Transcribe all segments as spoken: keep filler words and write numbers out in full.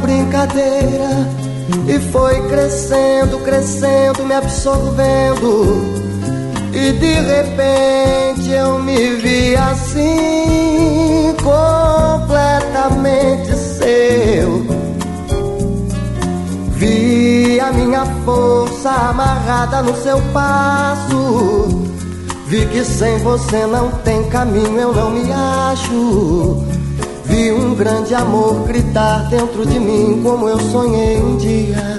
brincadeira e foi crescendo, crescendo, me absorvendo. E de repente eu me vi assim, completamente seu. Vi a minha força amarrada no seu passo. Vi que sem você não tem caminho, eu não me acho. Vi um grande amor gritar dentro de mim como eu sonhei um dia.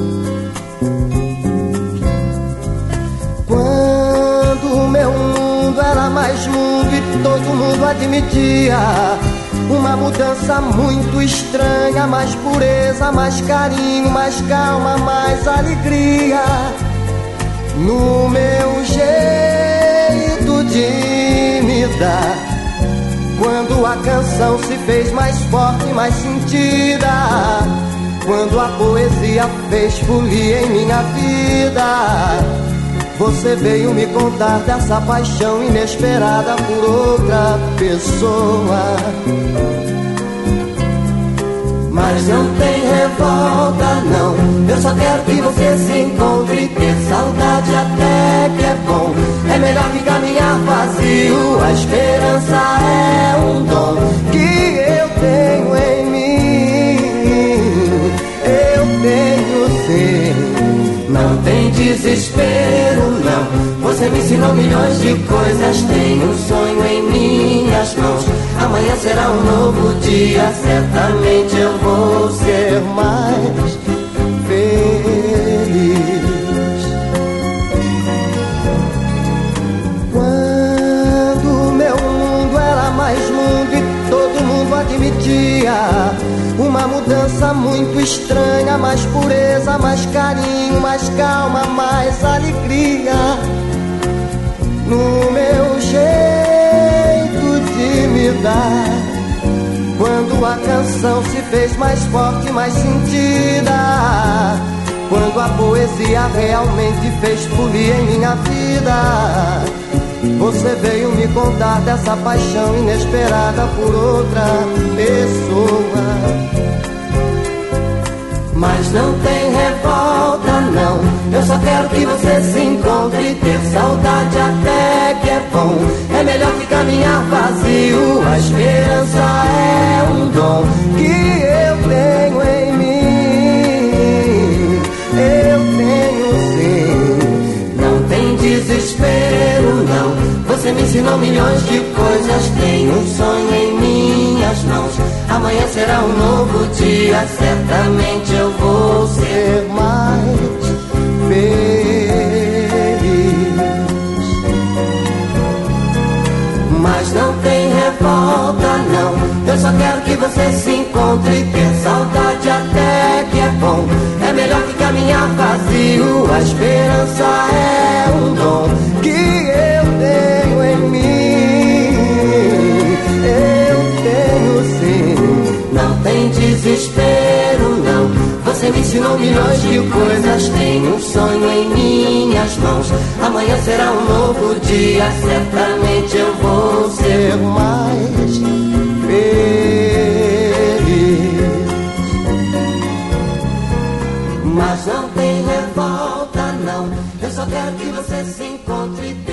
Quando o meu mundo era mais mundo e todo mundo admitia uma mudança muito estranha, mais pureza, mais carinho, mais calma, mais alegria. No meu jeito de me dar, quando a canção se fez mais forte e mais sentida, quando a poesia fez folia em minha vida, você veio me contar dessa paixão inesperada por outra pessoa. Mas não tem revolta, não. Eu só quero que você se encontre. Ter saudade até que é bom. É melhor que caminhar vazio. A esperança é um dom que eu tenho em mim. Eu tenho sim. Não tem desespero, não. Você me ensinou milhões de coisas. Tenho um sonho em minhas mãos. Amanhã será um novo dia. Certamente eu vou ser mais feliz. Quando meu mundo era mais mundo e todo mundo admitia uma mudança muito estranha, mais pureza, mais carinho, mais calma, mais alegria. No meu jeito de me dar, quando a canção se fez mais forte, mais sentida, quando a poesia realmente fez folia em minha vida, você veio me contar dessa paixão inesperada por outra pessoa. Mas não tem revolta, não. Eu só quero que você se encontre. Ter saudade até que é bom. É melhor que caminhar vazio. A esperança é um dom que eu tenho em mim. Eu tenho sim. Não tem desespero, não. Você me ensinou milhões de coisas. Tenho um sonho em minhas mãos. Amanhã será um novo dia. Certamente eu vou ser mais feliz. Mas não tem revolta, não. Eu só quero que você se encontre. Ter saudade até que é bom. É melhor que caminhar vazio. A esperança é um dom que eu tenho em mim. Eu tenho sim. Não tem desespero, não. Você me ensinou milhões de coisas. Tenho um sonho em minhas mãos. Amanhã será um novo dia. Certamente eu vou ser mais feliz. Mas não tem revolta, não. Eu só quero que você se encontre.